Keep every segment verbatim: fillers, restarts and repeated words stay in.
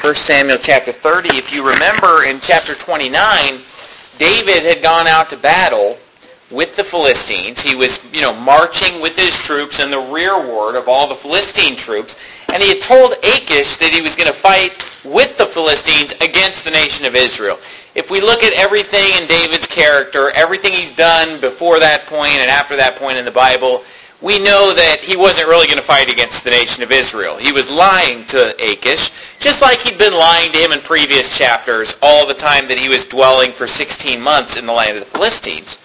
First Samuel chapter thirty. If you remember in chapter twenty-nine, David had gone out to battle with the Philistines. He was, you know, marching with his troops in the rearward of all the Philistine troops. And he had told Achish that he was going to fight with the Philistines against the nation of Israel. If we look at everything in David's character, everything he's done before that point and after that point in the Bible, we know that he wasn't really going to fight against the nation of Israel. He was lying to Achish, just like he'd been lying to him in previous chapters all the time that he was dwelling for sixteen months in the land of the Philistines.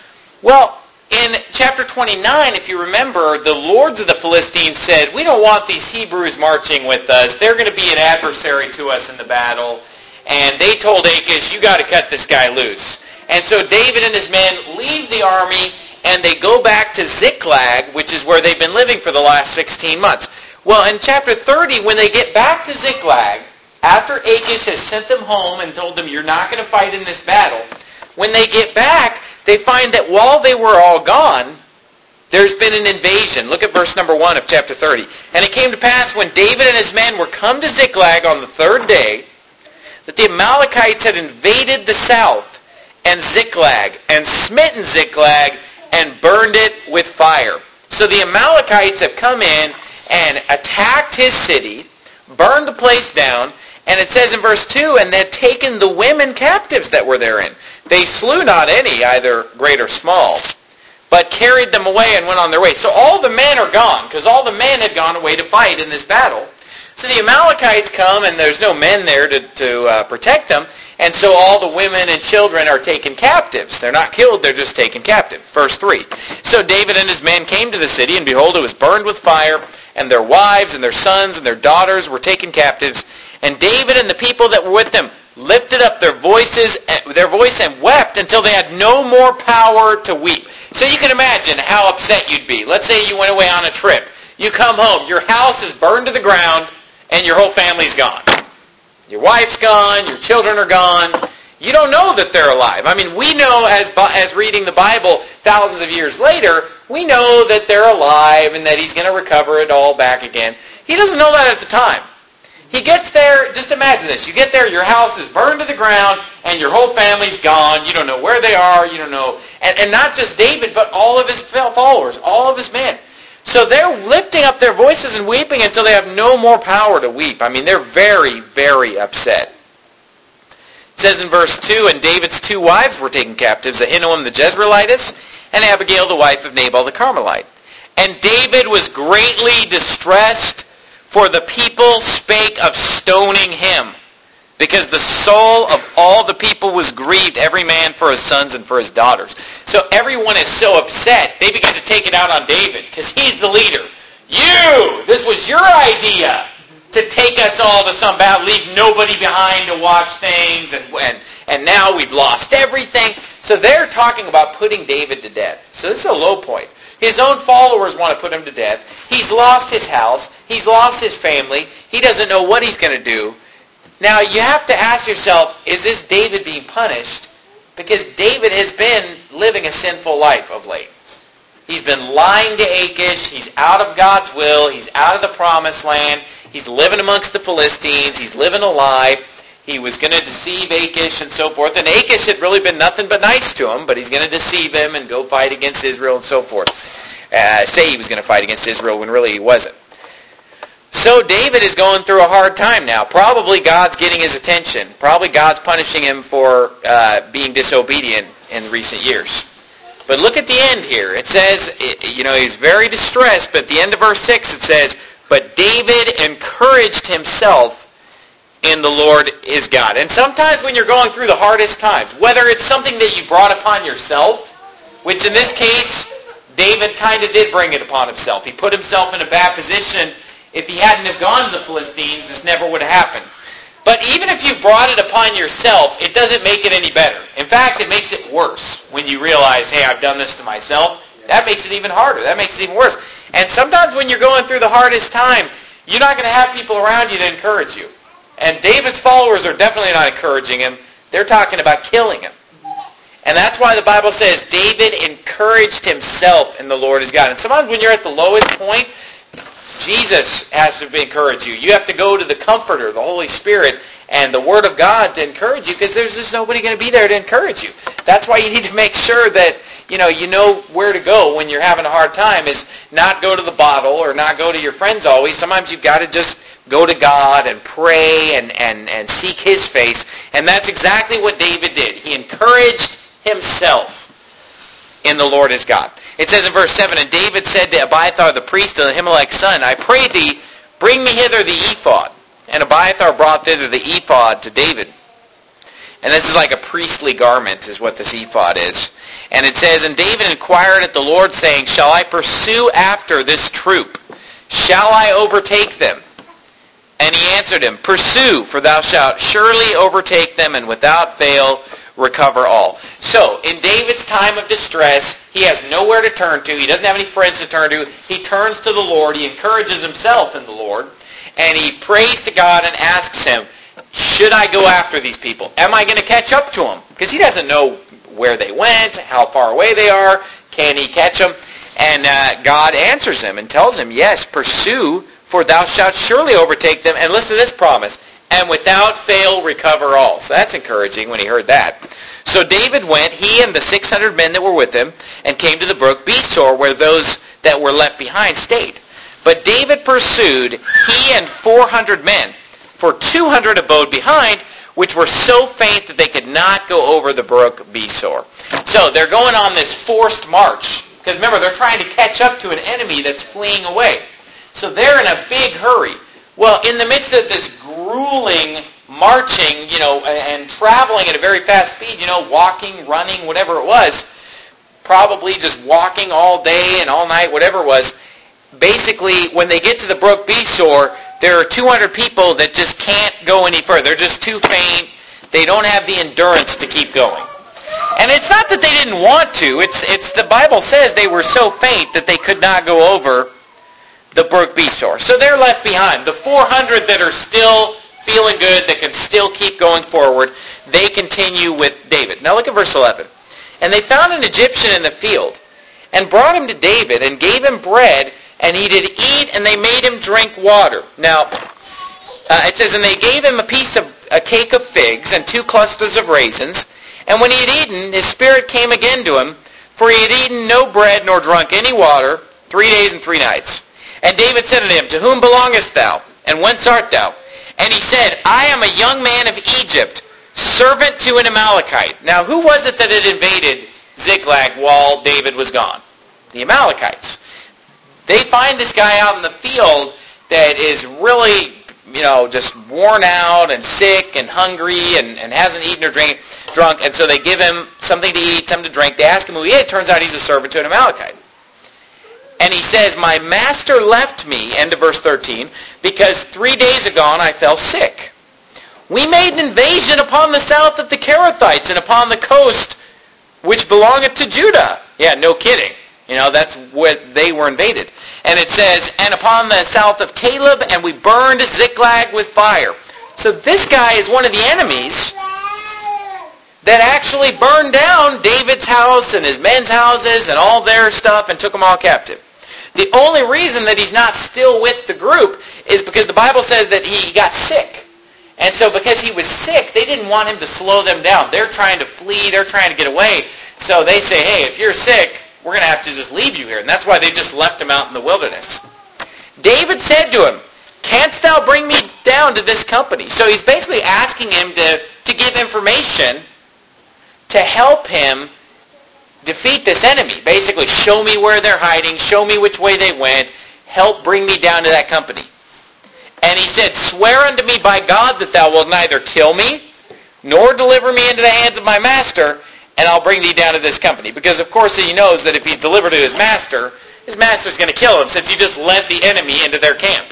Well, in chapter twenty-nine, if you remember, the lords of the Philistines said, we don't want these Hebrews marching with us. They're going to be an adversary to us in the battle. And they told Achish, you got to cut this guy loose. And so David and his men leave the army and they go back to Ziklag, which is where they've been living for the last sixteen months. Well, in chapter thirty, when they get back to Ziklag, after Achish has sent them home and told them, you're not going to fight in this battle, when they get back, they find that while they were all gone, there's been an invasion. Look at verse number one of chapter thirty. And it came to pass when David and his men were come to Ziklag on the third day, that the Amalekites had invaded the south and Ziklag, and smitten Ziklag, and burned it with fire. So the Amalekites have come in and attacked his city, burned the place down, and it says in verse two, and they had taken the women captives that were therein. They slew not any, either great or small, but carried them away and went on their way. So all the men are gone, because all the men had gone away to fight in this battle. So the Amalekites come, and there's no men there to, to uh, protect them, and so all the women and children are taken captives. They're not killed, they're just taken captive. Verse three. So David and his men came to the city, and behold, it was burned with fire, and their wives and their sons and their daughters were taken captives. And David and the people that were with them lifted up their voices, their voice and wept until they had no more power to weep. So you can imagine how upset you'd be. Let's say you went away on a trip. You come home, your house is burned to the ground, and your whole family's gone. Your wife's gone, your children are gone. You don't know that they're alive. I mean, we know as as reading the Bible thousands of years later, we know that they're alive and that he's going to recover it all back again. He doesn't know that at the time. He gets there, just imagine this. You get there, your house is burned to the ground, and your whole family's gone. You don't know where they are. You don't know. And, and not just David, but all of his followers, all of his men. So they're lifting up their voices and weeping until they have no more power to weep. I mean, they're very, very upset. It says in verse two, and David's two wives were taken captives, Ahinoam the Jezreelitess, and Abigail the wife of Nabal the Carmelite. And David was greatly distressed, for the people spake of stoning him, because the soul of all the people was grieved, every man for his sons and for his daughters. So everyone is so upset, they begin to take it out on David, because he's the leader. You! This was your idea to take us all to some battle, leave nobody behind to watch things, and, and, and now we've lost everything. So they're talking about putting David to death. So this is a low point. His own followers want to put him to death. He's lost his house. He's lost his family. He doesn't know what he's going to do. Now, you have to ask yourself, is this David being punished? Because David has been living a sinful life of late. He's been lying to Achish. He's out of God's will. He's out of the promised land. He's living amongst the Philistines. He's living a lie. He was going to deceive Achish and so forth. And Achish had really been nothing but nice to him, but he's going to deceive him and go fight against Israel and so forth. Uh, say he was going to fight against Israel when really he wasn't. So David is going through a hard time now. Probably God's getting his attention. Probably God's punishing him for uh, being disobedient in recent years. But look at the end here. It says, you know, he's very distressed, but at the end of verse six it says, but David encouraged himself in the Lord his God. And sometimes when you're going through the hardest times, whether it's something that you brought upon yourself, which in this case, David kind of did bring it upon himself. He put himself in a bad position. If he hadn't have gone to the Philistines, this never would have happened. But even if you brought it upon yourself, it doesn't make it any better. In fact, it makes it worse when you realize, hey, I've done this to myself. That makes it even harder. That makes it even worse. And sometimes when you're going through the hardest time, you're not going to have people around you to encourage you. And David's followers are definitely not encouraging him. They're talking about killing him. And that's why the Bible says David encouraged himself in the Lord his God. And sometimes when you're at the lowest point, Jesus has to encourage you. You have to go to the Comforter, the Holy Spirit, and the Word of God to encourage you, because there's just nobody going to be there to encourage you. That's why you need to make sure that you know you know where to go when you're having a hard time. Is not go to the bottle or not go to your friends always. Sometimes you've got to just go to God and pray and, and, and seek His face. And that's exactly what David did. He encouraged himself in the Lord his God. It says in verse seven, and David said to Abiathar the priest, and Ahimelech's son, I pray thee, bring me hither the ephod. And Abiathar brought thither the ephod to David. And this is like a priestly garment is what this ephod is. And it says, and David inquired at the Lord, saying, shall I pursue after this troop? Shall I overtake them? And he answered him, pursue, for thou shalt surely overtake them, and without fail recover all. So, in David's time of distress, he has nowhere to turn to. He doesn't have any friends to turn to. He turns to the Lord. He encourages himself in the Lord. And he prays to God and asks him, should I go after these people? Am I going to catch up to them? Because he doesn't know where they went, how far away they are. Can he catch them? And uh, God answers him and tells him, yes, pursue, for thou shalt surely overtake them. And listen to this promise, and without fail recover all. So that's encouraging when he heard that. So David went, he and the six hundred men that were with him, and came to the brook Besor, where those that were left behind stayed. But David pursued, he and four hundred men, for two hundred abode behind, which were so faint that they could not go over the brook Besor. So they're going on this forced march. Because remember, they're trying to catch up to an enemy that's fleeing away. So they're in a big hurry. Well, in the midst of this grueling marching, you know, and traveling at a very fast speed, you know, walking, running, whatever it was, probably just walking all day and all night, whatever it was, basically, when they get to the brook Besor, there are two hundred people that just can't go any further. They're just too faint. They don't have the endurance to keep going. And it's not that they didn't want to. It's it's the Bible says they were so faint that they could not go over the brook Besor. So they're left behind. The four hundred that are still feeling good, that can still keep going forward, they continue with David. Now look at verse eleven. And they found an Egyptian in the field, and brought him to David, and gave him bread, and he did eat, and they made him drink water. Now, uh, it says, and they gave him a piece of a cake of figs, and two clusters of raisins. And when he had eaten, his spirit came again to him, for he had eaten no bread nor drunk any water three days and three nights. And David said unto him, to whom belongest thou, and whence art thou? And he said, I am a young man of Egypt, servant to an Amalekite. Now, who was it that had invaded Ziklag while David was gone? The Amalekites. They find this guy out in the field that is really, you know, just worn out and sick and hungry and, and hasn't eaten or drink, drunk, and so they give him something to eat, something to drink. They ask him who he is. It turns out he's a servant to an Amalekite. And he says, my master left me, end of verse thirteen, because three days agone I fell sick. We made an invasion upon the south of the Kerethites and upon the coast which belongeth to Judah. Yeah, no kidding. You know, that's what they were invaded. And it says, and upon the south of Caleb, and we burned Ziklag with fire. So this guy is one of the enemies that actually burned down David's house and his men's houses and all their stuff and took them all captive. The only reason that he's not still with the group is because the Bible says that he got sick. And so because he was sick, they didn't want him to slow them down. They're trying to flee. They're trying to get away. So they say, hey, if you're sick, we're going to have to just leave you here. And that's why they just left him out in the wilderness. David said to him, canst thou bring me down to this company? So he's basically asking him to, to give information to help him defeat this enemy. Basically, show me where they're hiding, show me which way they went, help bring me down to that company. And he said, swear unto me by God that thou wilt neither kill me, nor deliver me into the hands of my master, and I'll bring thee down to this company. Because, of course, he knows that if he's delivered to his master, his master's going to kill him, since he just led the enemy into their camp.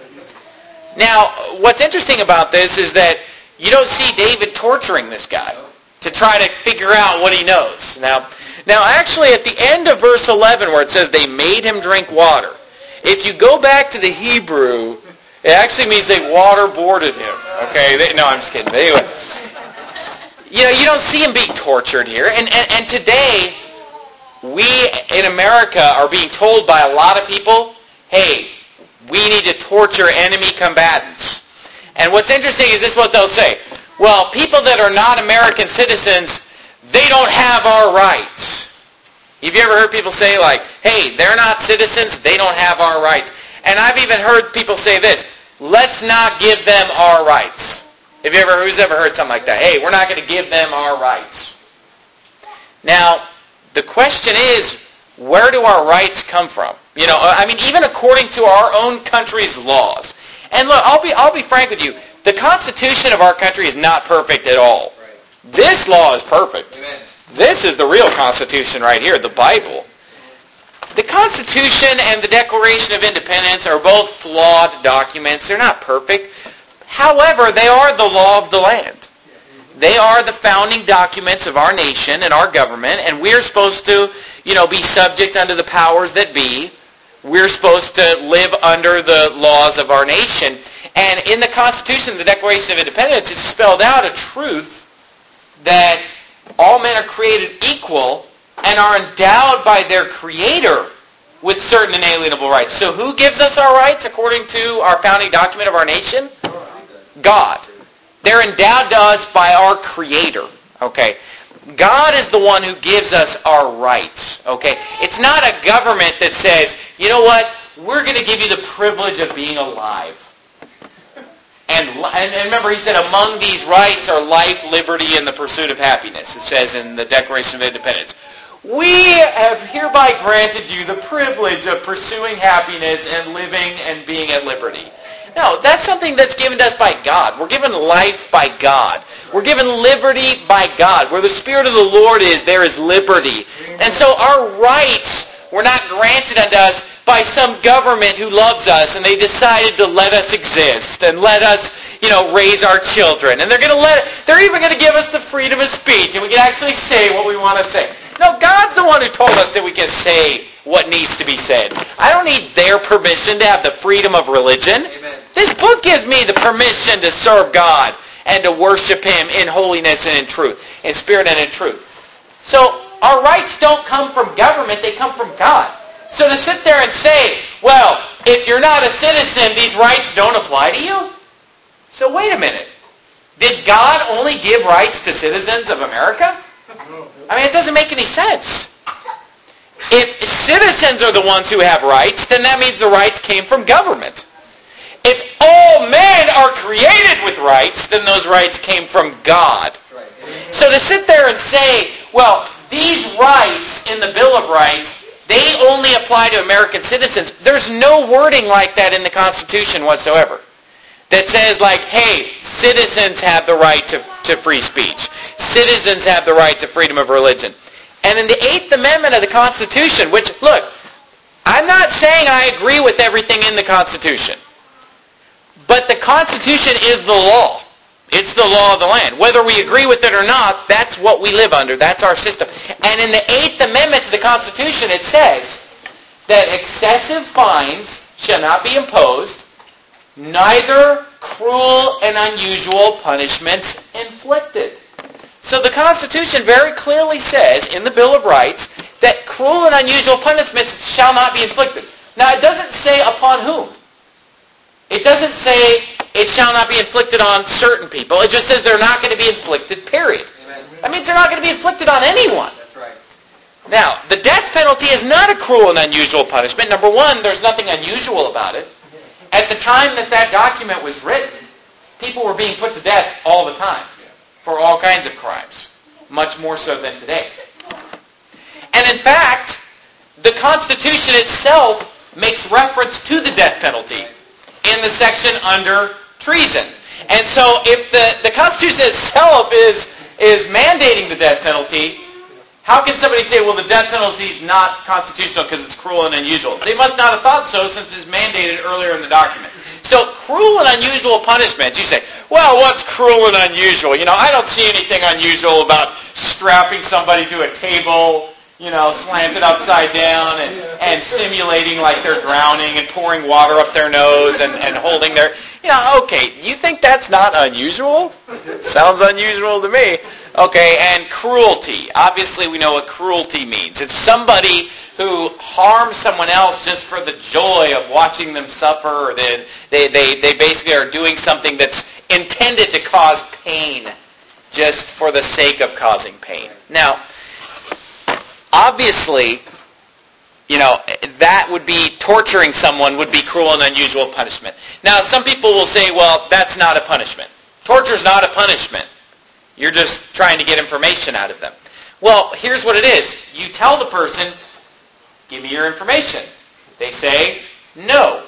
Now, what's interesting about this is that you don't see David torturing this guy to try to figure out what he knows. Now, now, actually, at the end of verse eleven, where it says they made him drink water, if you go back to the Hebrew, it actually means they waterboarded him. Okay? They, no, I'm just kidding. But anyway, you know, you don't see him being tortured here. And, and, and today, we in America are being told by a lot of people, hey, we need to torture enemy combatants. And what's interesting is this is what they'll say. Well, people that are not American citizens, they don't have our rights. Have you ever heard people say like, hey, they're not citizens, they don't have our rights. And I've even heard people say this, let's not give them our rights. Have you ever, who's ever heard something like that? Hey, we're not going to give them our rights. Now, the question is, where do our rights come from? You know, I mean, even according to our own country's laws. And look, I'll be I'll be frank with you. The Constitution of our country is not perfect at all. Right. This law is perfect. Amen. This is the real Constitution right here, the Bible. The Constitution and the Declaration of Independence are both flawed documents. They're not perfect. However, they are the law of the land. They are the founding documents of our nation and our government, and we're supposed to, you know, be subject unto the powers that be. We're supposed to live under the laws of our nation. And in the Constitution, the Declaration of Independence, it's spelled out a truth that all men are created equal and are endowed by their Creator with certain inalienable rights. So who gives us our rights according to our founding document of our nation? God. They're endowed to us by our Creator. Okay. God is the one who gives us our rights. Okay. It's not a government that says, you know what, we're going to give you the privilege of being alive. And, and remember, he said, among these rights are life, liberty, and the pursuit of happiness. It says in the Declaration of Independence. We have hereby granted you the privilege of pursuing happiness and living and being at liberty. No, that's something that's given to us by God. We're given life by God. We're given liberty by God. Where the Spirit of the Lord is, there is liberty. And so our rights were not granted unto us by some government who loves us and they decided to let us exist and let us, you know, raise our children. And they're going to let, they're even going to give us the freedom of speech and we can actually say what we want to say. No, God's the one who told us that we can say what needs to be said. I don't need their permission to have the freedom of religion. Amen. This book gives me the permission to serve God and to worship Him in holiness and in truth, in spirit and in truth. So our rights don't come from government, they come from God. So to sit there and say, well, if you're not a citizen, these rights don't apply to you? So wait a minute. Did God only give rights to citizens of America? I mean, it doesn't make any sense. If citizens are the ones who have rights, then that means the rights came from government. If all men are created with rights, then those rights came from God. So to sit there and say, well, these rights in the Bill of Rights, they only apply to American citizens, there's no wording like that in the Constitution whatsoever. That says like, hey, citizens have the right to, to free speech. Citizens have the right to freedom of religion. And in the Eighth Amendment of the Constitution, which, look, I'm not saying I agree with everything in the Constitution. But the Constitution is the law. It's the law of the land. Whether we agree with it or not, that's what we live under. That's our system. And in the Eighth Amendment to the Constitution, it says that excessive fines shall not be imposed, neither cruel and unusual punishments inflicted. So the Constitution very clearly says in the Bill of Rights that cruel and unusual punishments shall not be inflicted. Now, it doesn't say upon whom. It doesn't say it shall not be inflicted on certain people. It just says they're not going to be inflicted, period. Amen. That means they're not going to be inflicted on anyone. That's right. Now, the death penalty is not a cruel and unusual punishment. Number one, there's nothing unusual about it. At the time that that document was written, people were being put to death all the time for all kinds of crimes, much more so than today. And in fact, the Constitution itself makes reference to the death penalty in the section under treason. And so if the, the Constitution itself is, is mandating the death penalty, how can somebody say, well, the death penalty is not constitutional because it's cruel and unusual? They must not have thought so since it's mandated earlier in the document. So cruel and unusual punishments, you say, well, what's cruel and unusual? You know, I don't see anything unusual about strapping somebody to a table, you know, slanted upside down and, and simulating like they're drowning and pouring water up their nose and, and holding their, you know, okay, you think that's not unusual? Sounds unusual to me. Okay, and cruelty. Obviously we know what cruelty means. It's somebody who harm someone else just for the joy of watching them suffer, or they, they, they, they basically are doing something that's intended to cause pain just for the sake of causing pain. Now, obviously, you know, that would be torturing someone would be cruel and unusual punishment. Now, some people will say, well, that's not a punishment. Torture's not a punishment. You're just trying to get information out of them. Well, here's what it is. You tell the person, give me your information. They say, no.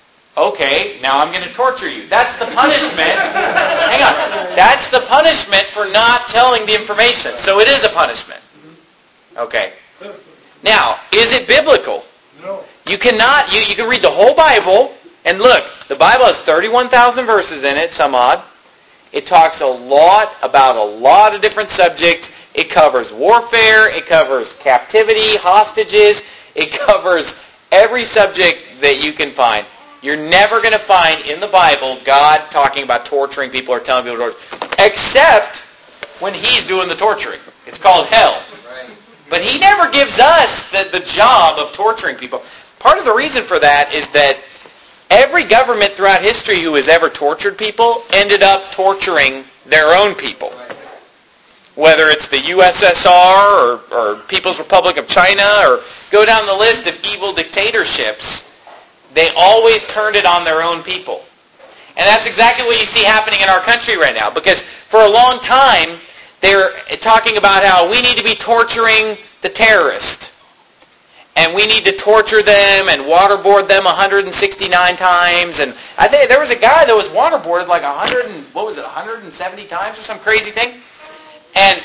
Okay, now I'm going to torture you. That's the punishment. Hang on. That's the punishment for not telling the information. So it is a punishment. Okay. Now, is it biblical? No. You cannot, you, you can read the whole Bible, and look, the Bible has thirty-one thousand verses in it, some odd. It talks a lot about a lot of different subjects. It covers warfare. It covers captivity, hostages. It covers every subject that you can find. You're never going to find in the Bible God talking about torturing people or telling people to torture, except when He's doing the torturing. It's called hell. Right. But He never gives us the, the job of torturing people. Part of the reason for that is that every government throughout history who has ever tortured people ended up torturing their own people. Whether it's the U S S R or, or People's Republic of China, or go down the list of evil dictatorships, they always turned it on their own people. And that's exactly what you see happening in our country right now. Because for a long time, they're talking about how we need to be torturing the terrorist. And we need to torture them and waterboard them one hundred sixty-nine times. And I think there was a guy that was waterboarded like one hundred, and, what was it, one hundred seventy times or some crazy thing? And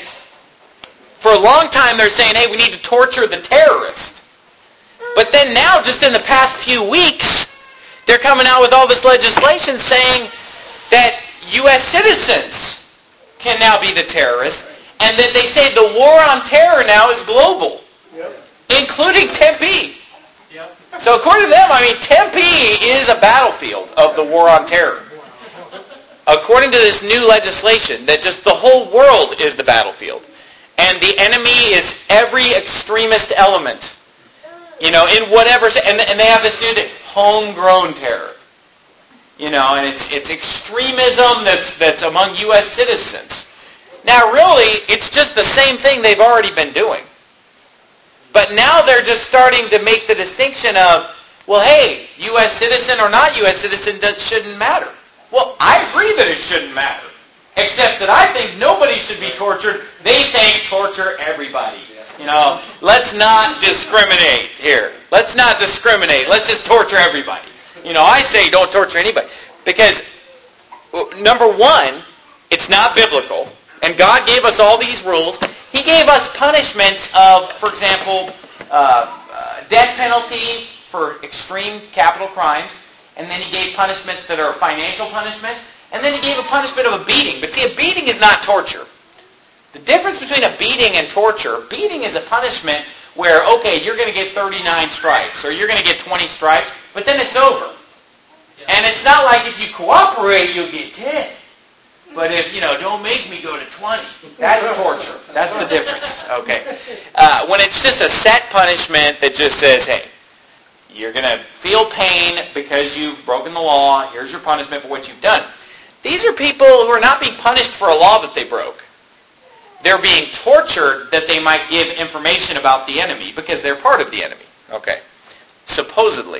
for a long time they're saying, hey, we need to torture the terrorist. But then now, just in the past few weeks, they're coming out with all this legislation saying that U S citizens can now be the terrorists, and that they say the war on terror now is global, yep. including Tempe. Yep. So according to them, I mean, Tempe is a battlefield of the war on terror. According to this new legislation, that just the whole world is the battlefield. And the enemy is every extremist element. You know, in whatever, and, and they have this new thing, homegrown terror. You know, and it's it's extremism that's that's among U S citizens. Now, really, it's just the same thing they've already been doing. But now they're just starting to make the distinction of, well, hey, U S citizen or not U S citizen, that shouldn't matter. Well, I agree that it shouldn't matter, except that I think nobody should be tortured. They think torture everybody. You know, let's not discriminate here. Let's not discriminate. Let's just torture everybody. You know, I say don't torture anybody. Because, number one, it's not biblical. And God gave us all these rules. He gave us punishments of, for example, uh, uh, death penalty for extreme capital crimes. And then He gave punishments that are financial punishments. And then He gave a punishment of a beating. But see, a beating is not torture. The difference between a beating and torture, beating is a punishment where, okay, you're going to get thirty-nine stripes, or you're going to get twenty stripes, but then it's over. Yeah. And it's not like if you cooperate, you'll get ten. But if, you know, don't make me go to twenty, that's torture. That's the difference, okay? Uh, when it's just a set punishment that just says, hey, you're going to feel pain because you've broken the law, here's your punishment for what you've done. These are people who are not being punished for a law that they broke. They're being tortured that they might give information about the enemy because they're part of the enemy. Okay. Supposedly.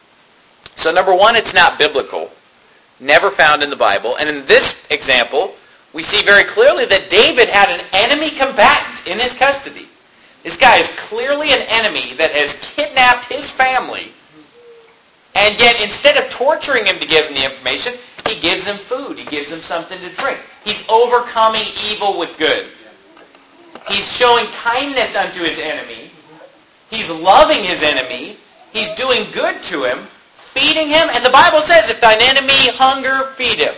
So number one, it's not biblical. Never found in the Bible. And in this example, we see very clearly that David had an enemy combatant in his custody. This guy is clearly an enemy that has kidnapped his family. And yet, instead of torturing him to give him the information, he gives him food. He gives him something to drink. He's overcoming evil with good. He's showing kindness unto his enemy. He's loving his enemy. He's doing good to him, feeding him. And the Bible says, if thine enemy hunger, feed him.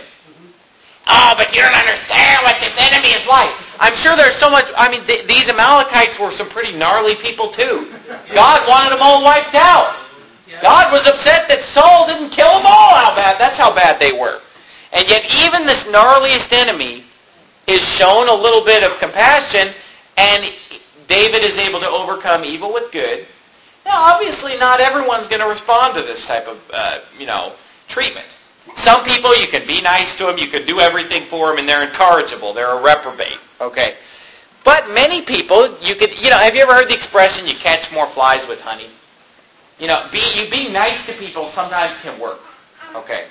Oh, but you don't understand what this enemy is like. I'm sure there's so much, I mean, th- these Amalekites were some pretty gnarly people too. God wanted them all wiped out. God was upset that Saul didn't kill them all. How bad? That's how bad they were. And yet even this gnarliest enemy is shown a little bit of compassion, and David is able to overcome evil with good. Now, obviously, not everyone's going to respond to this type of, uh, you know, treatment. Some people, you can be nice to them, you can do everything for them, and they're incorrigible. They're a reprobate, okay? But many people, you could, you know, have you ever heard the expression, you catch more flies with honey? You know, be, you being nice to people sometimes can work, okay?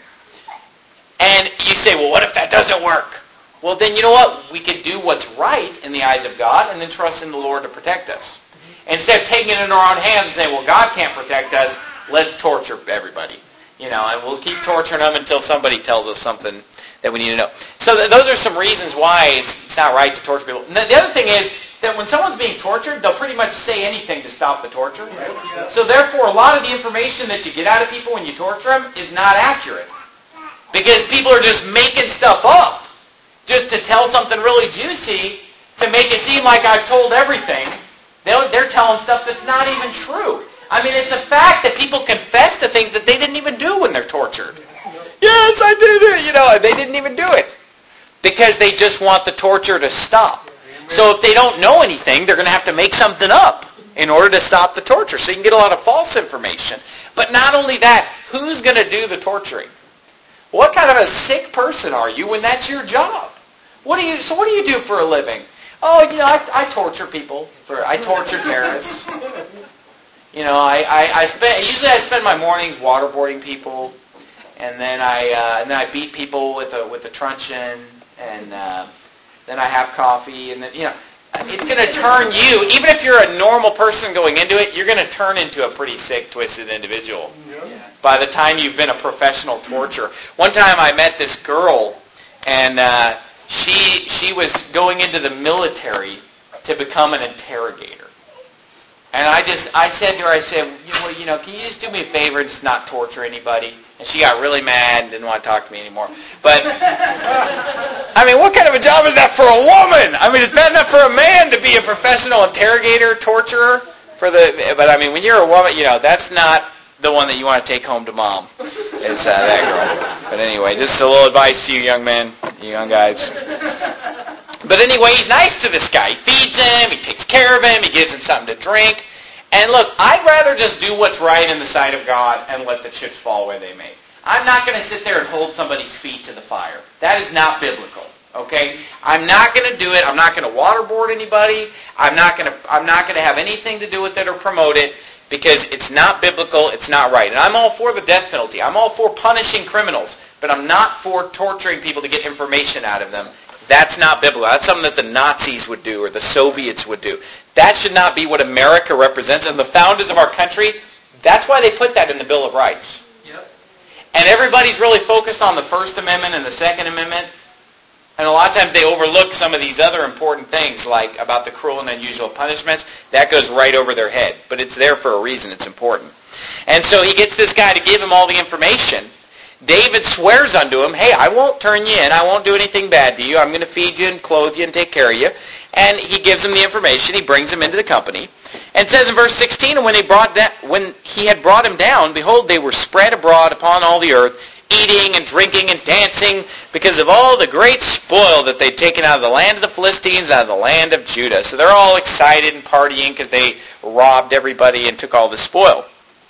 And you say, well, what if that doesn't work? Well, then you know what? We can do what's right in the eyes of God and then trust in the Lord to protect us. Instead of taking it in our own hands and saying, well, God can't protect us, let's torture everybody. You know, and we'll keep torturing them until somebody tells us something that we need to know. So th- those are some reasons why it's, it's not right to torture people. And the other thing is that when someone's being tortured, they'll pretty much say anything to stop the torture. So therefore, a lot of the information that you get out of people when you torture them is not accurate. Because people are just making stuff up just to tell something really juicy to make it seem like I've told everything. They're, they're telling stuff that's not even true. I mean, it's a fact that people confess to things that they didn't even do when they're tortured. Yes, I did it. You know, they didn't even do it because they just want the torture to stop. So if they don't know anything, they're going to have to make something up in order to stop the torture. So you can get a lot of false information. But not only that, who's going to do the torturing? What kind of a sick person are you when that's your job? What do you? So what do you do for a living? Oh, you know, I, I torture people. For I torture terrorists. You know, I, I, I spend usually I spend my mornings waterboarding people, and then I uh, and then I beat people with a with a truncheon, and uh, then I have coffee, and then you know, it's going to turn you. Even if you're a normal person going into it, you're going to turn into a pretty sick, twisted individual yeah. by the time you've been a professional torturer. One time I met this girl, and uh, she she was going into the military to become an interrogator. And I just, I said to her, I said, you know, you know, can you just do me a favor and just not torture anybody? And she got really mad and didn't want to talk to me anymore. But, I mean, what kind of a job is that for a woman? I mean, it's bad enough for a man to be a professional interrogator, torturer. For the, but, I mean, when you're a woman, you know, that's not the one that you want to take home to mom, is uh, that girl. But anyway, just a little advice to you young men, you young guys. But anyway, he's nice to this guy. He feeds him, he takes care of him, he gives him something to drink. And look, I'd rather just do what's right in the sight of God and let the chips fall where they may. I'm not going to sit there and hold somebody's feet to the fire. That is not biblical. Okay? I'm not going to do it. I'm not going to waterboard anybody. I'm not going to I'm not going to have anything to do with it or promote it because it's not biblical, it's not right. And I'm all for the death penalty. I'm all for punishing criminals, but I'm not for torturing people to get information out of them. That's not biblical. That's something that the Nazis would do or the Soviets would do. That should not be what America represents. And the founders of our country, that's why they put that in the Bill of Rights. Yep. And everybody's really focused on the First Amendment and the Second Amendment. And a lot of times they overlook some of these other important things, like about the cruel and unusual punishments. That goes right over their head. But it's there for a reason. It's important. And so he gets this guy to give him all the information. David swears unto him, hey, I won't turn you in. I won't do anything bad to you. I'm going to feed you and clothe you and take care of you. And he gives him the information. He brings him into the company. And it says in verse sixteen, and when, they brought da- when he had brought him down, behold, they were spread abroad upon all the earth, eating and drinking and dancing because of all the great spoil that they'd taken out of the land of the Philistines, out of the land of Judah. So they're all excited and partying because they robbed everybody and took all the spoil.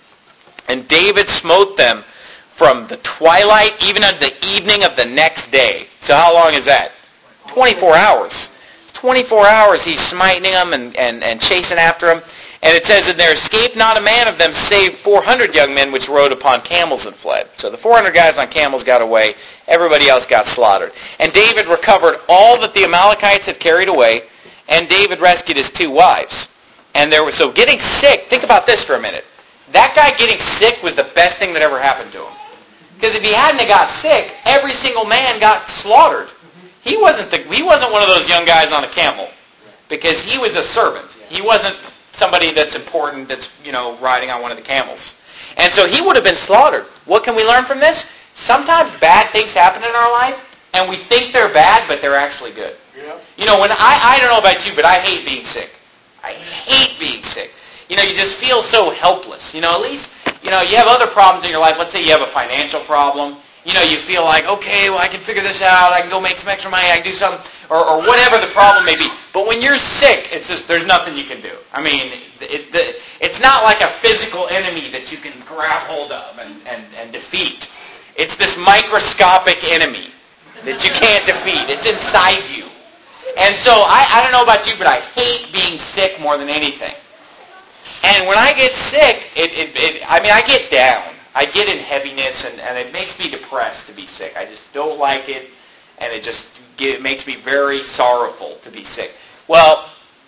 And David smote them from the twilight even unto the evening of the next day. So how long is that? twenty-four hours. twenty-four hours he's smiting them and, and, and chasing after them. And it says, and there escaped not a man of them save four hundred young men which rode upon camels and fled. So the four hundred guys on camels got away. Everybody else got slaughtered. And David recovered all that the Amalekites had carried away. And David rescued his two wives. And there was, so getting sick, think about this for a minute. That guy getting sick was the best thing that ever happened to him. Because if he hadn't got sick, every single man got slaughtered. He wasn't the, he wasn't one of those young guys on a camel, because he was a servant. He wasn't somebody that's important that's, you know, riding on one of the camels. And so he would have been slaughtered. What can we learn from this? Sometimes bad things happen in our life, and we think they're bad, but they're actually good. Yeah. You know, when I, I don't know about you, but I hate being sick. I hate being sick. You know, you just feel so helpless. You know, at least, you know, you have other problems in your life. Let's say you have a financial problem, You know, you feel like, okay, well, I can figure this out. I can go make some extra money. I can do something, or, or whatever the problem may be. But when you're sick, it's just there's nothing you can do. I mean, it, the, it's not like a physical enemy that you can grab hold of and, and, and defeat. It's this microscopic enemy that you can't defeat. It's inside you. And so I, I don't know about you, but I hate being sick more than anything. And when I get sick, it, it, it I mean, I get down. I get in heaviness, and, and it makes me depressed to be sick. I just don't like it, and it just get, it makes me very sorrowful to be sick. Well,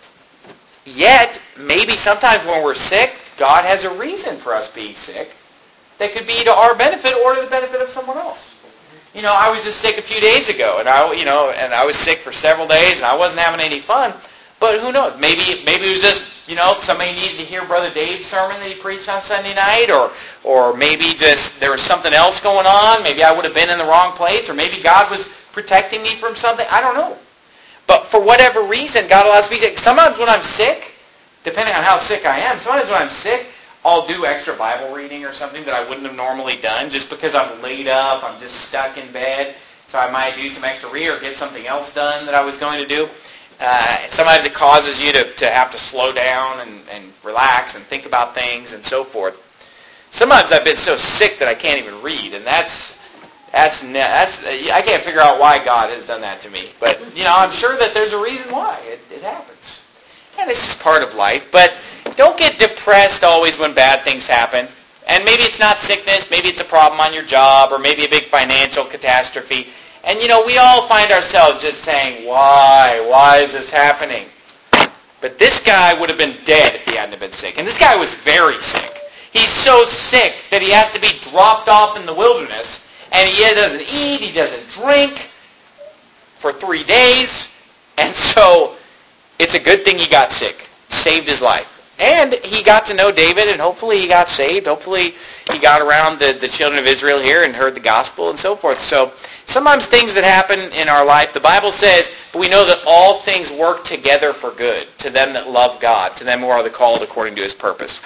yet, maybe sometimes when we're sick, God has a reason for us being sick that could be to our benefit or to the benefit of someone else. You know, I was just sick a few days ago, and I, you know, and I was sick for several days, and I wasn't having any fun. But who knows? Maybe, maybe it was just, you know, somebody needed to hear Brother Dave's sermon that he preached on Sunday night, or, or maybe just there was something else going on. Maybe I would have been in the wrong place, or maybe God was protecting me from something. I don't know. But for whatever reason, God allows me to be sick. Sometimes when I'm sick, depending on how sick I am, sometimes when I'm sick, I'll do extra Bible reading or something that I wouldn't have normally done just because I'm laid up, I'm just stuck in bed. So I might do some extra reading or get something else done that I was going to do. Uh, sometimes it causes you to, to have to slow down and, and relax and think about things and so forth. Sometimes I've been so sick that I can't even read, and that's that's that's I can't figure out why God has done that to me. But you know, I'm sure that there's a reason why it, it happens. And this is part of life. But don't get depressed always when bad things happen. And maybe it's not sickness, maybe it's a problem on your job, or maybe a big financial catastrophe. And, you know, we all find ourselves just saying, why? Why is this happening? But this guy would have been dead if he hadn't been sick. And this guy was very sick. He's so sick that he has to be dropped off in the wilderness, and he doesn't eat, he doesn't drink for three days. And so it's a good thing he got sick. Saved his life. And he got to know David, and hopefully he got saved. Hopefully he got around the, the children of Israel here and heard the gospel and so forth. So sometimes things that happen in our life, the Bible says, but we know that all things work together for good to them that love God, to them who are the called according to his purpose.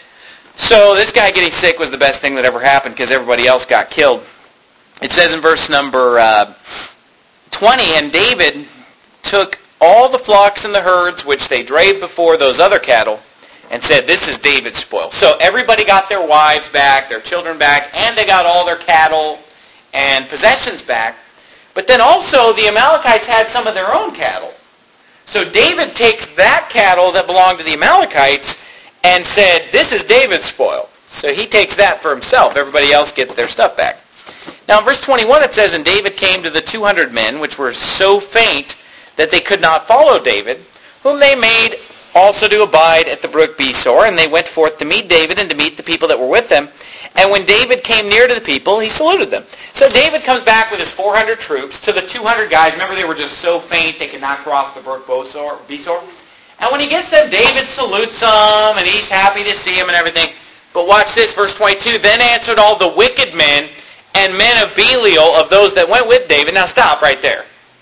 So this guy getting sick was the best thing that ever happened because everybody else got killed. It says in verse number uh, twenty, and David took all the flocks and the herds which they drave before those other cattle, and said, this is David's spoil. So everybody got their wives back, their children back, and they got all their cattle and possessions back. But then also the Amalekites had some of their own cattle. So David takes that cattle that belonged to the Amalekites and said, this is David's spoil. So he takes that for himself. Everybody else gets their stuff back. Now in verse twenty-one it says, and David came to the two hundred men, which were so faint that they could not follow David, whom they made also to abide at the brook Besor, and they went forth to meet David and to meet the people that were with them. And when David came near to the people, he saluted them. So David comes back with his four hundred troops to the two hundred guys. Remember, they were just so faint they could not cross the brook Besor. And when he gets them, David salutes them, and he's happy to see them and everything. But watch this, verse twenty-two. Then answered all the wicked men and men of Belial of those that went with David. Now stop right there.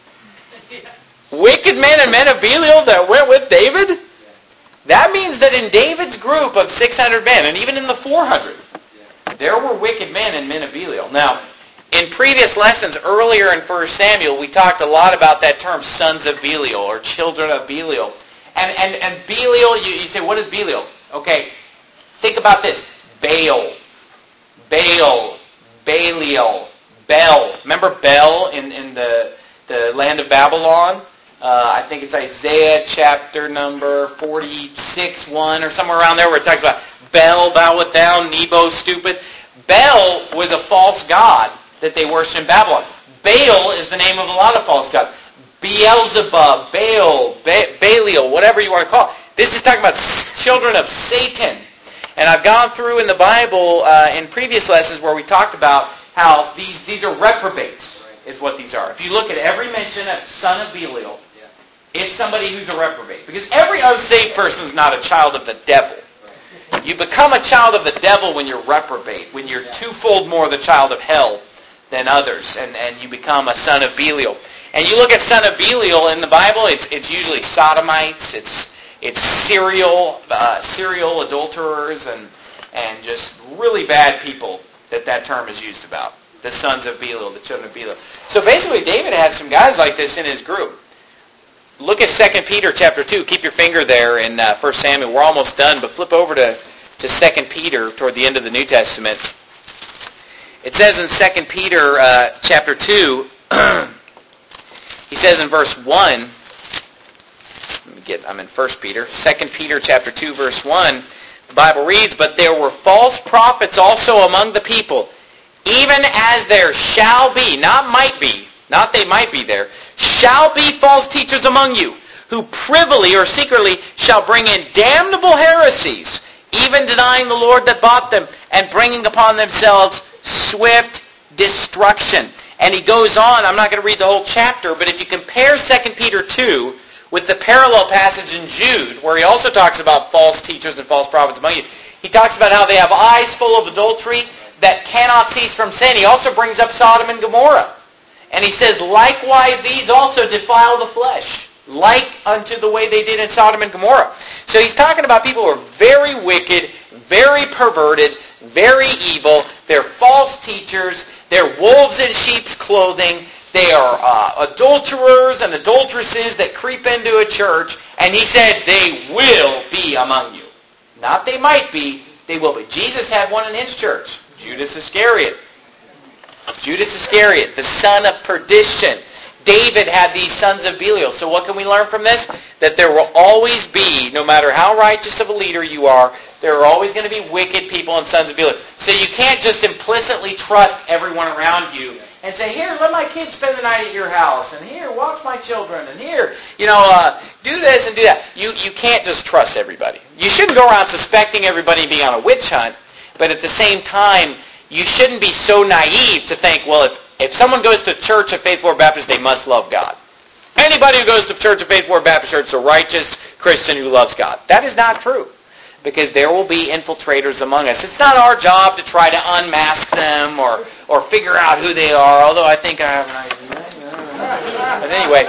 Wicked men and men of Belial that went with David? That means that in David's group of six hundred men, and even in the four hundred, there were wicked men and men of Belial. Now, in previous lessons earlier in First Samuel, we talked a lot about that term, sons of Belial, or children of Belial. And and, and Belial, you, you say, what is Belial? Okay, think about this. Baal, Baal, Belial, Bel. Remember Bel in, in the, the land of Babylon? Uh, I think it's Isaiah chapter number forty-six, one, or somewhere around there where it talks about Bel, boweth down, Nebo, stupid. Bel was a false god that they worshipped in Babylon. Baal is the name of a lot of false gods. Beelzebub, Baal, ba- Belial, whatever you want to call it. This is talking about children of Satan. And I've gone through in the Bible uh, in previous lessons where we talked about how these, these are reprobates, is what these are. If you look at every mention of son of Belial, it's somebody who's a reprobate. Because every unsaved person is not a child of the devil. You become a child of the devil when you're reprobate, when you're twofold more the child of hell than others, and, and you become a son of Belial. And you look at son of Belial in the Bible, it's it's usually sodomites, it's it's serial uh, serial adulterers, and and just really bad people that that term is used about. the sons of Belial, the children of Belial. So basically, David had some guys like this in his group. Look at Second Peter chapter two. Keep your finger there in uh, First Samuel. We're almost done, but flip over to, to Second Peter toward the end of the New Testament. It says in Second Peter uh, chapter two, he says in verse one, let me get, I'm in First Peter, Second Peter chapter two, verse one, the Bible reads, "But there were false prophets also among the people, even as there shall be," not might be, not they might be there, "shall be false teachers among you, who privily or secretly shall bring in damnable heresies, even denying the Lord that bought them, and bringing upon themselves swift destruction." And he goes on, I'm not going to read the whole chapter, but if you compare Second Peter two with the parallel passage in Jude, where he also talks about false teachers and false prophets among you, he talks about how they have eyes full of adultery that cannot cease from sin. He also brings up Sodom and Gomorrah. And he says, "Likewise these also defile the flesh, like unto the way they did in Sodom and Gomorrah." So he's talking about people who are very wicked, very perverted, very evil. They're false teachers. They're wolves in sheep's clothing. They are uh, adulterers and adulteresses that creep into a church. And he said, they will be among you. Not they might be, they will be. Jesus had one in his church, Judas Iscariot. Judas Iscariot, the son of perdition. David had these sons of Belial. So what can we learn from this? That there will always be, no matter how righteous of a leader you are, there are always going to be wicked people and sons of Belial. So you can't just implicitly trust everyone around you and say, "Here, let my kids spend the night at your house, and here, watch my children, and here, you know, uh, do this and do that." You you can't just trust everybody. You shouldn't go around suspecting everybody and being on a witch hunt, but at the same time, you shouldn't be so naive to think, well, if, if someone goes to Church of Faithful Word Baptist, they must love God. Anybody who goes to Church of Faithful Word Baptist Church is a righteous Christian who loves God. That is not true, because there will be infiltrators among us. It's not our job to try to unmask them or, or figure out who they are, although I think I have an idea. But anyway,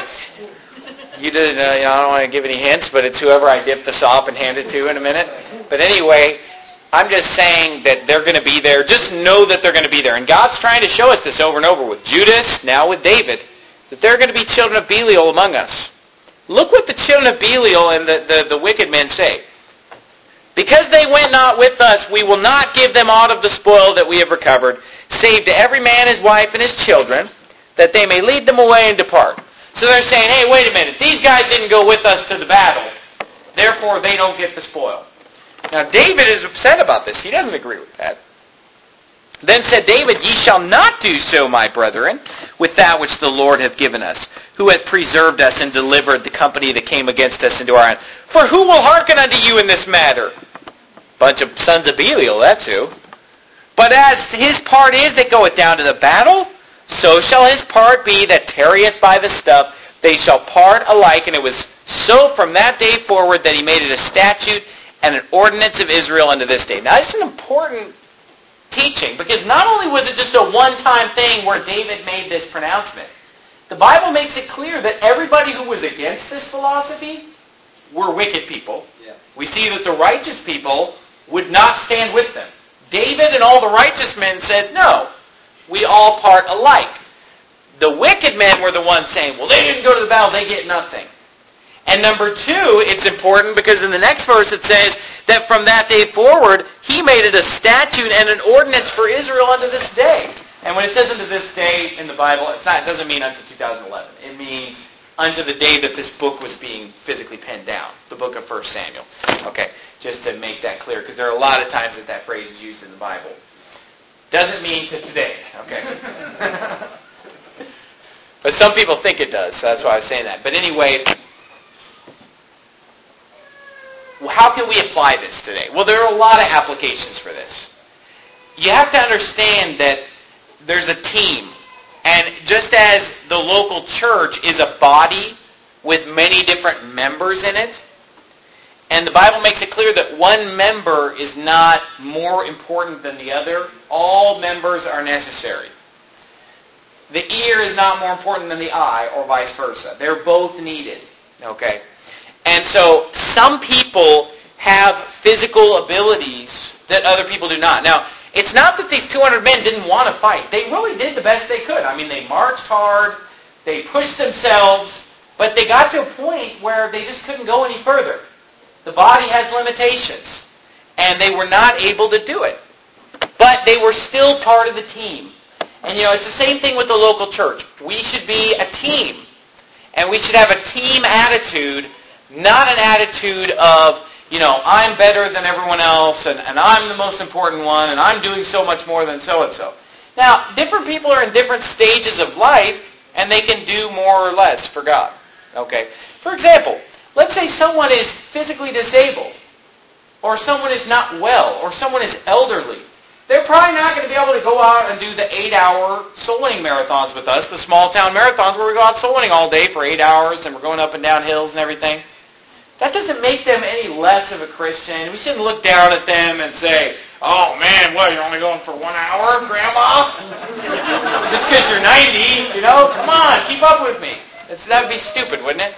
you did, uh, you know, I don't want to give any hints, but it's whoever I dip the sop and hand it to in a minute. But anyway, I'm just saying that they're going to be there. Just know that they're going to be there. And God's trying to show us this over and over with Judas, now with David, that they're going to be children of Belial among us. Look what the children of Belial and the, the, the wicked men say. "Because they went not with us, we will not give them aught of the spoil that we have recovered, save to every man his wife and his children, that they may lead them away and depart." So they're saying, hey, wait a minute, these guys didn't go with us to the battle, therefore they don't get the spoil. Now David is upset about this. He doesn't agree with that. "Then said David, Ye shall not do so, my brethren, with that which the Lord hath given us, who hath preserved us and delivered the company that came against us into our hand. For who will hearken unto you in this matter?" Bunch of sons of Belial, that's who. "But as his part is that goeth down to the battle, so shall his part be that tarrieth by the stuff. They shall part alike." And it was so from that day forward that he made it a statute and an ordinance of Israel unto this day. Now, this is an important teaching, because not only was it just a one-time thing where David made this pronouncement, the Bible makes it clear that everybody who was against this philosophy were wicked people. Yeah. We see that the righteous people would not stand with them. David and all the righteous men said, no, we all part alike. The wicked men were the ones saying, well, they didn't go to the battle, they get nothing. And number two, it's important because in the next verse it says that from that day forward, he made it a statute and an ordinance for Israel unto this day. And when it says unto this day in the Bible, it's not, it doesn't mean unto two thousand eleven. It means unto the day that this book was being physically penned down, the book of First Samuel. Okay, just to make that clear, because there are a lot of times that that phrase is used in the Bible. Doesn't mean to today, okay? But some people think it does, so that's why I was saying that. But anyway, how can we apply this today? Well, there are a lot of applications for this. You have to understand that there's a team. And just as the local church is a body with many different members in it, and the Bible makes it clear that one member is not more important than the other, all members are necessary. The ear is not more important than the eye, or vice versa. They're both needed. Okay? And so some people have physical abilities that other people do not. Now, It's not that these two hundred men didn't want to fight. They really did the best they could. I mean, they marched hard, they pushed themselves, but they got to a point where they just couldn't go any further. The body has limitations, and they were not able to do it. But they were still part of the team. And, you know, it's the same thing with the local church. We should be a team, and we should have a team attitude, not an attitude of, you know, I'm better than everyone else, and, and I'm the most important one, and I'm doing so much more than so-and-so. Now, different people are in different stages of life, and they can do more or less for God. Okay? For example, let's say someone is physically disabled, or someone is not well, or someone is elderly. They're probably not going to be able to go out and do the eight-hour soul winning marathons with us, the small-town marathons where we go out soul winning all day for eight hours, and we're going up and down hills and everything. That doesn't make them any less of a Christian. We shouldn't look down at them and say, oh, man, what, you're only going for one hour, Grandma? Just because you're ninety, you know? Come on, keep up with me. It's, that would be stupid, wouldn't it?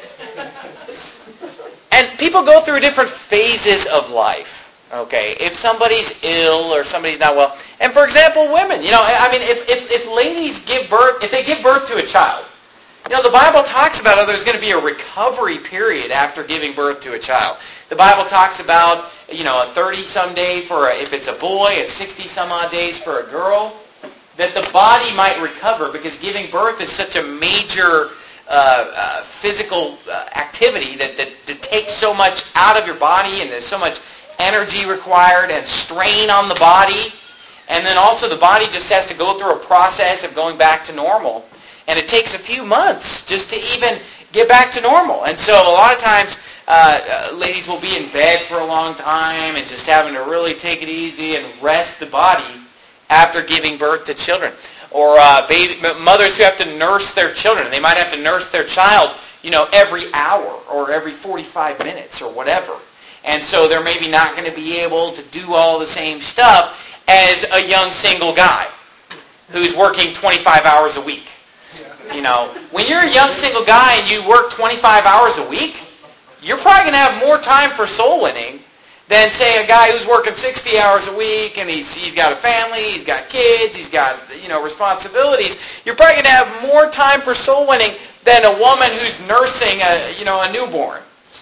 And people go through different phases of life. Okay, if somebody's ill or somebody's not well. And for example, women, you know, I mean, if, if, if ladies give birth, if they give birth to a child, you know, the Bible talks about how there's going to be a recovery period after giving birth to a child. The Bible talks about, you know, a thirty-some day for a, if it's a boy, and sixty-some odd days for a girl, that the body might recover because giving birth is such a major uh, uh, physical uh, activity that, that, that takes so much out of your body, and there's so much energy required and strain on the body. And then also the body just has to go through a process of going back to normal. And it takes a few months just to even get back to normal. And so a lot of times uh, uh, ladies will be in bed for a long time and just having to really take it easy and rest the body after giving birth to children. Or uh, baby, mothers who have to nurse their children. They might have to nurse their child, you know, every hour or every forty-five minutes or whatever. And so they're maybe not going to be able to do all the same stuff as a young single guy who's working twenty-five hours a week. You know, when you're a young single guy and you work twenty-five hours a week, you're probably going to have more time for soul winning than, say, a guy who's working sixty hours a week and he's he's got a family, he's got kids, he's got, you know, responsibilities. You're probably going to have more time for soul winning than a woman who's nursing a, you know, a newborn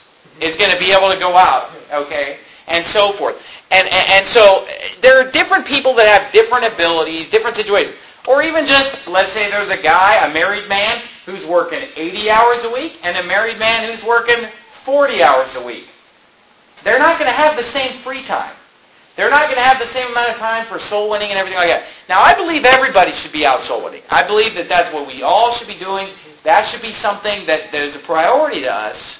is going to be able to go out, okay, and so forth. And, and and so there are different people that have different abilities, different situations. Or even just, let's say there's a guy, a married man, who's working eighty hours a week, and a married man who's working forty hours a week. They're not going to have the same free time. They're not going to have the same amount of time for soul winning and everything like that. Now, I believe everybody should be out soul winning. I believe that that's what we all should be doing. That should be something that, that is a priority to us.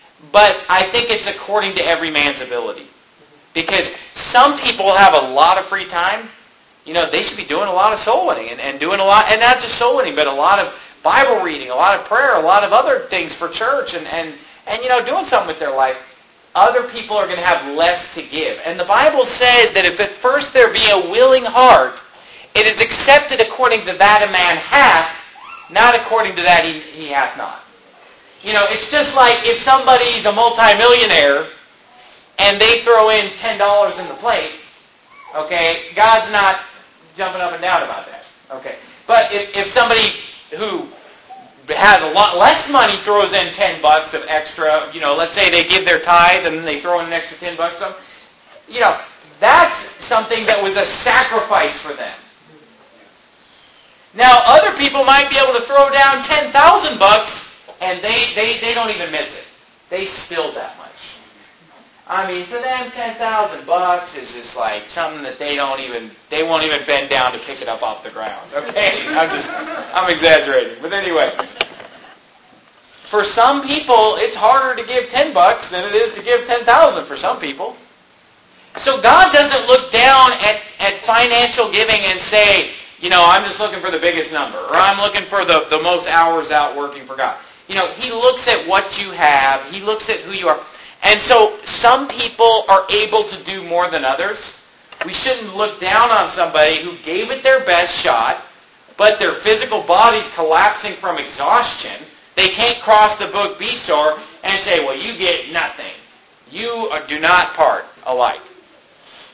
But I think it's according to every man's ability. Because some people have a lot of free time. You know, they should be doing a lot of soul winning and, and doing a lot, and not just soul winning, but a lot of Bible reading, a lot of prayer, a lot of other things for church, and, and, and you know, doing something with their life. Other people are going to have less to give. And the Bible says that if at first there be a willing heart, it is accepted according to that a man hath, not according to that he, he hath not. You know, it's just like if somebody's a multimillionaire and they throw in ten dollars in the plate, okay, God's not jumping up and down about that. Okay. But if, if somebody who has a lot less money throws in ten bucks of extra, you know, let's say they give their tithe and then they throw in an extra ten bucks, some, you know, that's something that was a sacrifice for them. Now, other people might be able to throw down ten thousand bucks and they, they, they don't even miss it. They spilled that much. I mean, for them, ten thousand bucks is just like something that they don't even, they won't even bend down to pick it up off the ground. Okay? I'm just, I'm exaggerating. But anyway, for some people, it's harder to give ten bucks than it is to give ten thousand for some people. So God doesn't look down at, at financial giving and say, you know, I'm just looking for the biggest number, or I'm looking for the, the most hours out working for God. You know, He looks at what you have. He looks at who you are. And so some people are able to do more than others. We shouldn't look down on somebody who gave it their best shot, but their physical body's collapsing from exhaustion. They can't cross the book B-store and say, well, you get nothing. You do not part alike.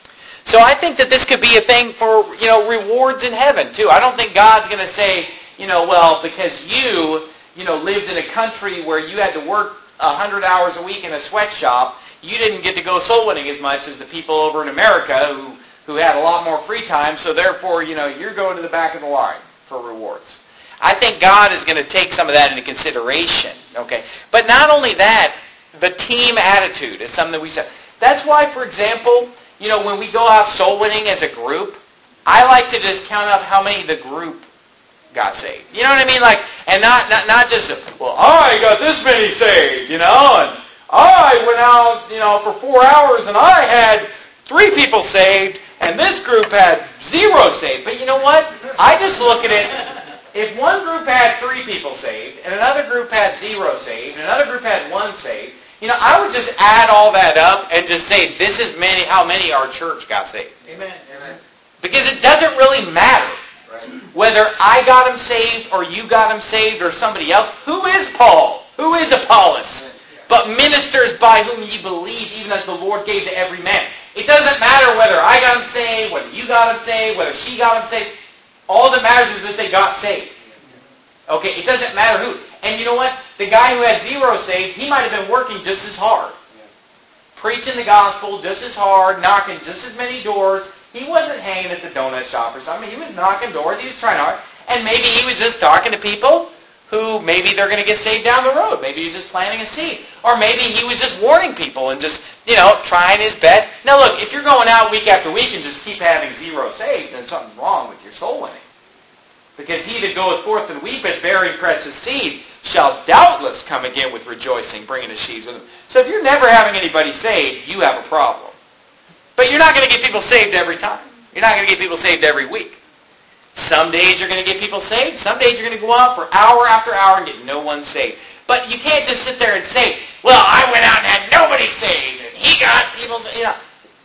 So I think that this could be a thing for, you know, rewards in heaven too. I don't think God's going to say, you know, well, because you, you know, lived in a country where you had to work one hundred hours a week in a sweatshop, you didn't get to go soul winning as much as the people over in America who, who had a lot more free time, so therefore, you know, you're going to the back of the line for rewards. I think God is going to take some of that into consideration, okay? But not only that, the team attitude is something that we said. That's why, for example, you know, when we go out soul winning as a group, I like to just count up how many the group got saved. You know what I mean? Like, and not not, not just, well, I got this many saved, you know, and I went out, you know, for four hours and I had three people saved, and this group had zero saved. But you know what? I just look at it. If one group had three people saved, and another group had zero saved, and another group had one saved, you know, I would just add all that up and just say, this is many how many our church got saved. Amen. Amen. Because it doesn't really matter whether I got him saved or you got him saved or somebody else. Who is Paul? Who is Apollos? But ministers by whom ye believe, even as the Lord gave to every man. It doesn't matter whether I got him saved, whether you got him saved, whether she got him saved. All that matters is that they got saved. Okay, it doesn't matter who. And you know what? The guy who had zero saved, he might have been working just as hard. Preaching the gospel just as hard, knocking just as many doors. He wasn't hanging at the donut shop or something. He was knocking doors. He was trying hard. And maybe he was just talking to people who maybe they're going to get saved down the road. Maybe he was just planting a seed. Or maybe he was just warning people and just, you know, trying his best. Now look, if you're going out week after week and just keep having zero saved, then something's wrong with your soul winning. Because he that goeth forth and weepeth, bearing precious seed, shall doubtless come again with rejoicing, bringing his sheaves with him. So if you're never having anybody saved, you have a problem. But you're not going to get people saved every time. You're not going to get people saved every week. Some days you're going to get people saved. Some days you're going to go out for hour after hour and get no one saved. But you can't just sit there and say, well, I went out and had nobody saved, and he got people saved. You know,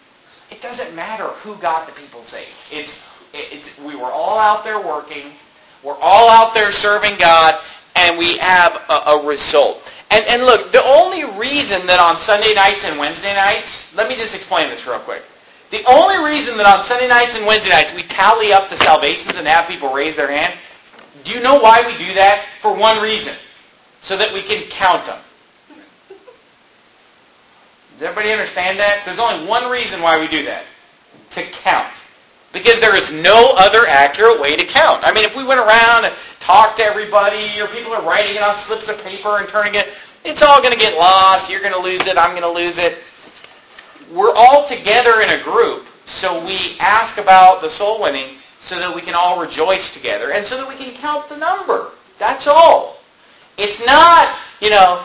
it doesn't matter who got the people saved. It's, it's, we were all out there working. We're all out there serving God, and we have a, a result. And, and look, the only reason that on Sunday nights and Wednesday nights, let me just explain this real quick. The only reason that on Sunday nights and Wednesday nights we tally up the salvations and have people raise their hand, do you know why we do that? For one reason. So that we can count them. Does everybody understand that? There's only one reason why we do that. To count. Because there is no other accurate way to count. I mean, if we went around and talked to everybody, or people are writing it on slips of paper and turning it, it's all going to get lost. You're going to lose it. I'm going to lose it. We're all together in a group, so we ask about the soul winning so that we can all rejoice together and so that we can count the number. That's all. It's not, you know,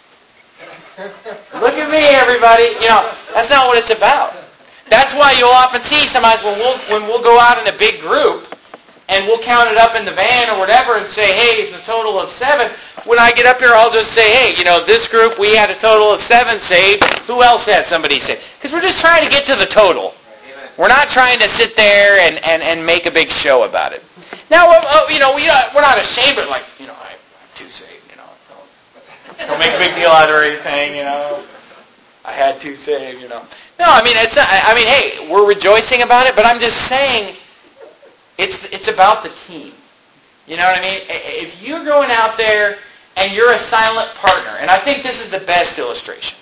look at me, everybody. You know, that's not what it's about. That's why you'll often see sometimes when we'll, when we'll go out in a big group and we'll count it up in the van or whatever and say, hey, it's a total of seven. When I get up here, I'll just say, hey, you know, this group, we had a total of seven saved. Who else had somebody saved? Because we're just trying to get to the total. We're not trying to sit there and, and, and make a big show about it. Now, uh, you know, we, uh, we're not ashamed of it. Like, you know, I have two saved, you know. Don't, don't make a big deal out of it or anything, you know. I had two saved, you know. No, I mean, it's. I mean, hey, we're rejoicing about it, but I'm just saying it's it's about the team. You know what I mean? If you're going out there and you're a silent partner, and I think this is the best illustration.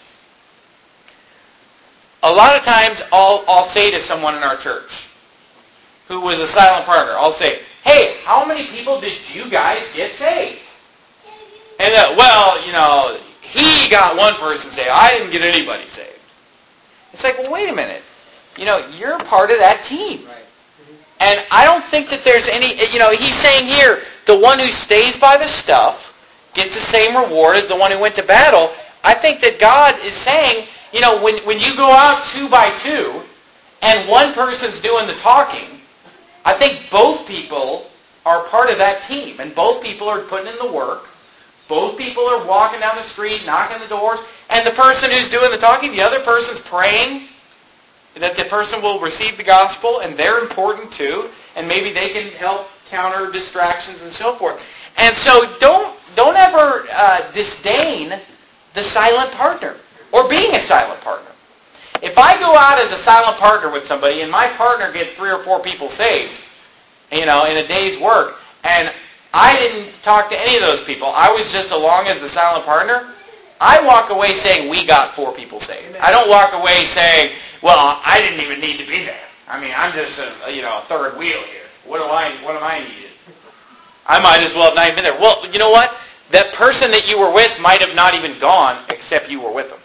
A lot of times I'll, I'll say to someone in our church who was a silent partner, I'll say, hey, how many people did you guys get saved? And, uh, well, you know, he got one person saved. I didn't get anybody saved. It's like, well, wait a minute. You know, you're part of that team. Right. And I don't think that there's any, you know, he's saying here, the one who stays by the stuff gets the same reward as the one who went to battle. I think that God is saying, you know, when, when you go out two by two and one person's doing the talking, I think both people are part of that team. And both people are putting in the work. Both people are walking down the street, knocking the doors. And the person who's doing the talking, the other person's praying that the person will receive the gospel, and they're important too. And maybe they can help counter distractions and so forth. And so don't don't ever uh, disdain the silent partner or being a silent partner. If I go out as a silent partner with somebody and my partner gets three or four people saved, you know, in a day's work, and I didn't talk to any of those people, I was just along as the silent partner, I walk away saying we got four people saved. I don't walk away saying, well, I didn't even need to be there. I mean, I'm just a, you know, a third wheel here. What do I, what am I needed? I might as well have not even been there. Well, you know what? That person that you were with might have not even gone except you were with them.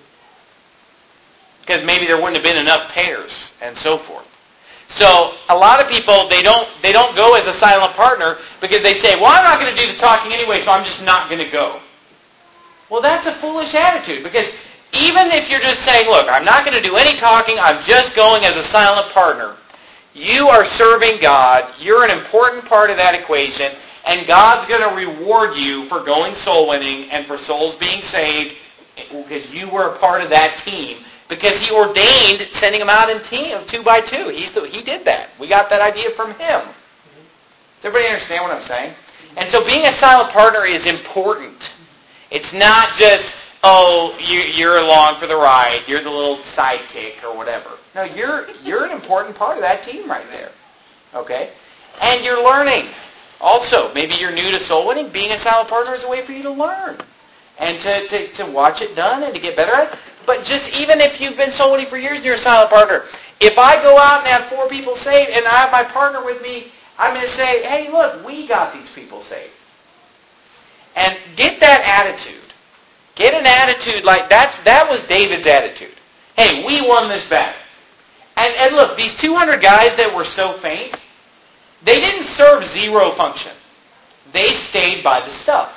Because maybe there wouldn't have been enough pairs and so forth. So a lot of people, they don't they don't go as a silent partner because they say, well, I'm not going to do the talking anyway, so I'm just not going to go. Well, that's a foolish attitude, because even if you're just saying, look, I'm not going to do any talking, I'm just going as a silent partner, you are serving God, you're an important part of that equation, and God's going to reward you for going soul winning and for souls being saved because you were a part of that team. Because he ordained sending them out in team of two by two. He's the, he did that. We got that idea from him. Does everybody understand what I'm saying? And so being a silent partner is important. It's not just, oh, you, you're along for the ride. You're the little sidekick or whatever. No, you're you're an important part of that team right there. Okay? And you're learning. Also, maybe you're new to soul winning. Being a silent partner is a way for you to learn and to, to, to watch it done and to get better at it. But just even if you've been soul winning for years and you're a silent partner, if I go out and have four people saved and I have my partner with me, I'm going to say, hey, look, we got these people saved. And get that attitude. Get an attitude like that. That was David's attitude. Hey, we won this battle. And, and look, these two hundred guys that were so faint, they didn't serve zero function. They stayed by the stuff.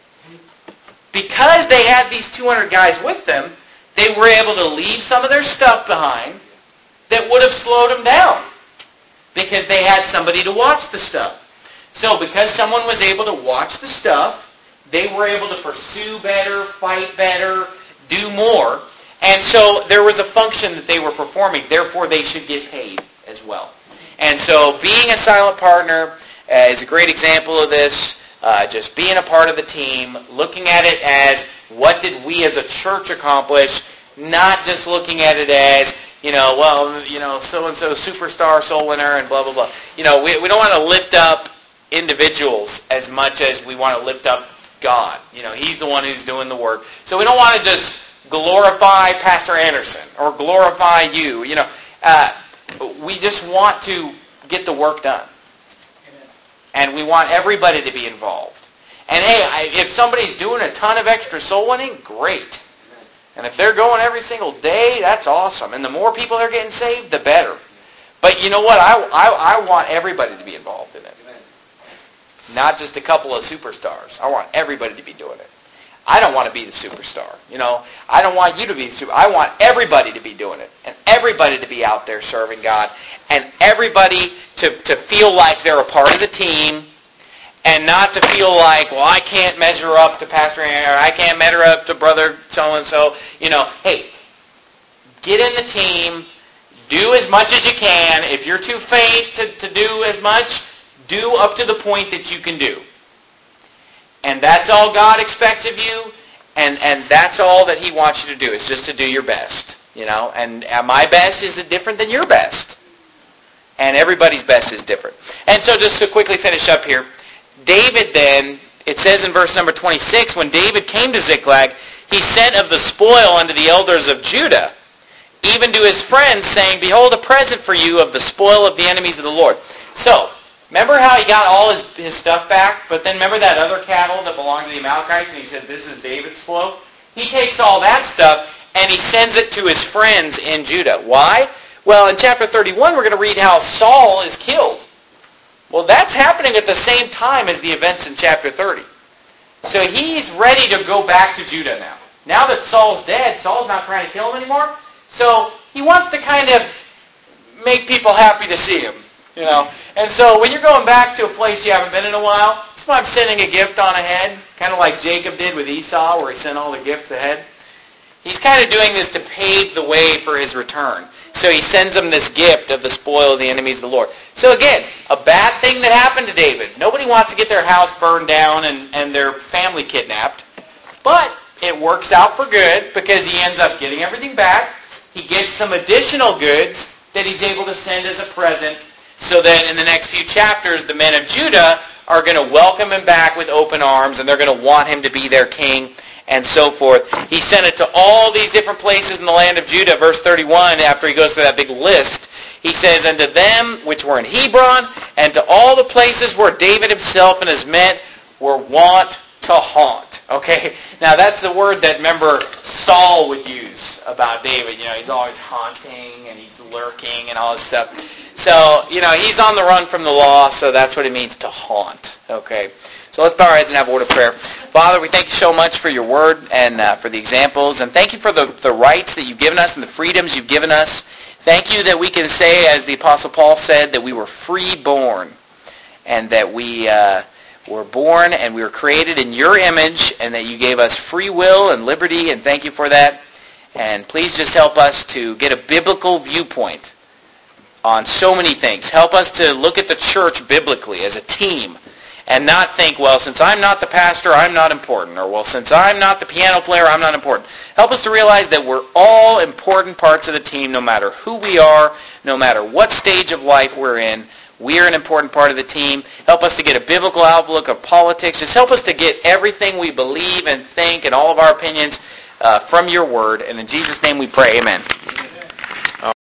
Because they had these two hundred guys with them, they were able to leave some of their stuff behind that would have slowed them down because they had somebody to watch the stuff. So because someone was able to watch the stuff, they were able to pursue better, fight better, do more. And so there was a function that they were performing. Therefore, they should get paid as well. And so being a silent partner uh, is a great example of this. Uh, just being a part of the team, looking at it as what did we as a church accomplish, not just looking at it as, you know, well, you know, so-and-so superstar soul winner and blah, blah, blah. You know, we, we don't want to lift up individuals as much as we want to lift up God. You know, he's the one who's doing the work. So we don't want to just glorify Pastor Anderson or glorify you. You know, uh, we just want to get the work done. And we want everybody to be involved. And hey, I, if somebody's doing a ton of extra soul winning, great. And if they're going every single day, that's awesome. And the more people are getting saved, the better. But you know what? I, I, I want everybody to be involved in it. Not just a couple of superstars. I want everybody to be doing it. I don't want to be the superstar. You know, I don't want you to be the super. I want everybody to be doing it. And everybody to be out there serving God. And everybody to, to feel like they're a part of the team. And not to feel like, well, I can't measure up to Pastor Aaron, or I can't measure up to Brother so-and-so. You know, hey, get in the team. Do as much as you can. If you're too faint to, to do as much, do up to the point that you can do. And that's all God expects of you, and, and that's all that he wants you to do, is just to do your best. You know, and my best is different than your best. And everybody's best is different. And so just to quickly finish up here, David then, it says in verse number twenty-six, when David came to Ziklag, he sent of the spoil unto the elders of Judah, even to his friends, saying, behold, a present for you of the spoil of the enemies of the Lord. So, remember how he got all his, his stuff back? But then remember that other cattle that belonged to the Amalekites, and he said, this is David's spoil? He takes all that stuff, and he sends it to his friends in Judah. Why? Well, in chapter thirty-one, we're going to read how Saul is killed. Well, that's happening at the same time as the events in chapter thirty. So he's ready to go back to Judah now. Now that Saul's dead, Saul's not trying to kill him anymore. So he wants to kind of make people happy to see him. You know, and so when you're going back to a place you haven't been in a while, that's why I'm sending a gift on ahead, kind of like Jacob did with Esau, where he sent all the gifts ahead. He's kind of doing this to pave the way for his return. So he sends them this gift of the spoil of the enemies of the Lord. So again, a bad thing that happened to David. Nobody wants to get their house burned down and, and their family kidnapped. But it works out for good because he ends up getting everything back. he gets some additional goods that he's able to send as a present, so that in the next few chapters, the men of Judah are going to welcome him back with open arms, and they're going to want him to be their king, and so forth. He sent it to all these different places in the land of Judah. Verse thirty-one, after he goes through that big list, he says, "And to them which were in Hebron, and to all the places where David himself and his men were wont to haunt." Okay, now that's the word that, remember, Saul would use about David. You know, he's always haunting, and he's lurking, and all this stuff. So, you know, he's on the run from the law, so that's what it means to haunt. Okay, so let's bow our heads and have a word of prayer. Father, we thank you so much for your word and uh, for the examples, and thank you for the, the rights that you've given us and the freedoms you've given us. Thank you that we can say, as the Apostle Paul said, that we were free-born, and that we uh, were born and we were created in your image, and that you gave us free will and liberty, and thank you for that. And please just help us to get a biblical viewpoint on so many things. Help us to look at the church biblically as a team and not think, well, since I'm not the pastor, I'm not important. Or, well, since I'm not the piano player, I'm not important. Help us to realize that we're all important parts of the team, no matter who we are, no matter what stage of life we're in. We're an important part of the team. Help us to get a biblical outlook of politics. Just help us to get everything we believe and think and all of our opinions uh, from your word. And in Jesus' name we pray, amen.